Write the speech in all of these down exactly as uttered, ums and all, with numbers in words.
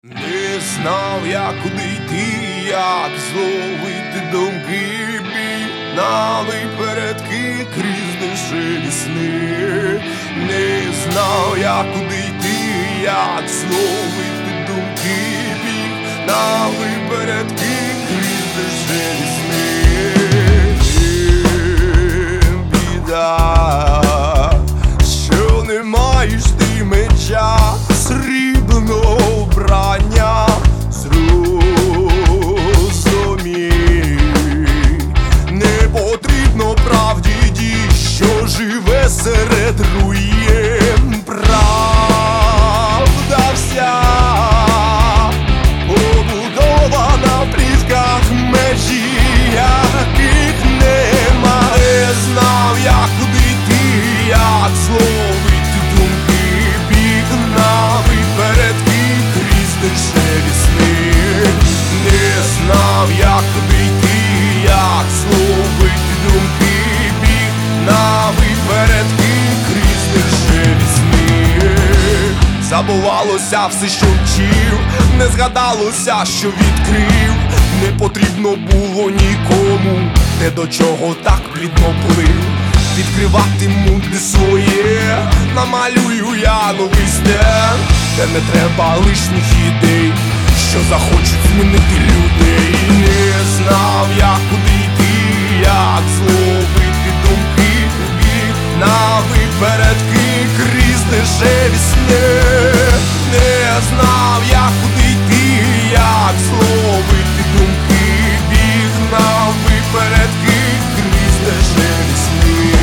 Не знав я, куди йти, як зловити думки, бігнали передки крізь дешеві сни. Не знав я, куди йти, як зловити думки, бігнали передки крізь дешеві сни. Біда, що не маєш ти меча срібного вбрання, зрозумій, не потрібно правді дій, що живе серед руїн. Правда вся побудована в плітках, межі яких нема. Не знав я, куди йти, як зловити думки, бігнав і передки крізь дешеві сни. Не знав я, куди йти, як зловити думки, бігнав і передки крізь дешеві сни. Забувалося все, що вчив, не згадалося, що відкрив. Не потрібно було нікому, те, до чого так плідно плив. Відкривати муди своє, намалюю я новий стен, де не треба лишніх ідей, що захочуть змінити людей. Не знав я, куди йти, як зловити думки, бігнав і передки крізь дешеві сни. Не знав я, куди йти, як зловити думки, бігнав і передки крізь дешеві сни.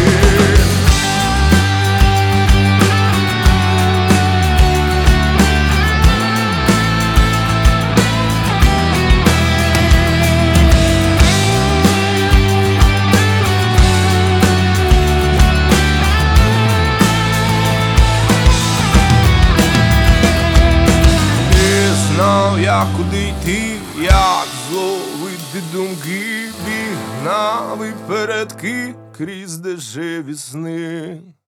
Я куди йти, як зловити думки, бігнав і передки крізь дешеві сни.